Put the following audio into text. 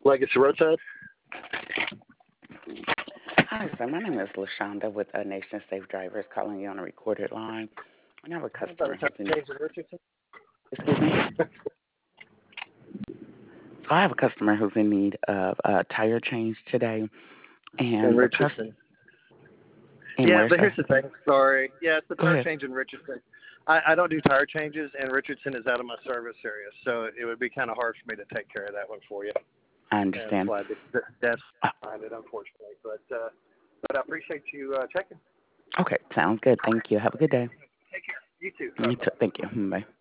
Legacy Roadside. Hi, sir. My name is LaShonda with Nation Safe Drivers calling you on a recorded line. I have a How about a customer tire who's in, change in Richardson? excuse me? So I have a customer who's in need of a tire change today, In and Richardson. and Yeah, where, but sir? here's the thing. Sorry. Yeah, it's the Go tire ahead. change in Richardson. I don't do tire changes, and Richardson is out of my service area, so it would be kind of hard for me to take care of that one for you. I And that's understand. why that's Uh, behind it, unfortunately. But I appreciate you checking. okay, sounds good. Thank you. Have a good day. Take care. You too. You Bye. too. Thank you. Bye.